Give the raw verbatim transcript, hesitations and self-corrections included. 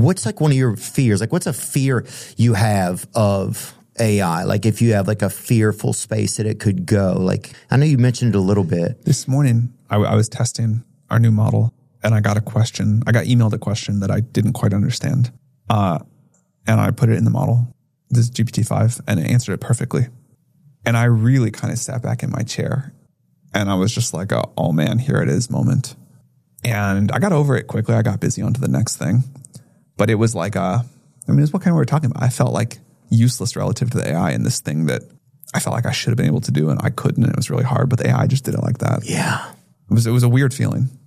What's like one of your fears? Like what's a fear you have of A I? Like if you have like a fearful space that it could go, like I know you mentioned it a little bit. This morning I, I was testing our new model and I got a question. I got emailed a question that I didn't quite understand. Uh, and I put it in the model, this G P T five, and it answered it perfectly. And I really kind of sat back in my chair and I was just like, oh, oh man, here it is moment. And I got over it quickly. I got busy onto the next thing. But it was like, uh, I mean, it's what kind of we were talking about. I felt like useless relative to the A I in this thing that I felt like I should have been able to do and I couldn't. And it was really hard, but the A I just did it like that. Yeah. It was, it was a weird feeling.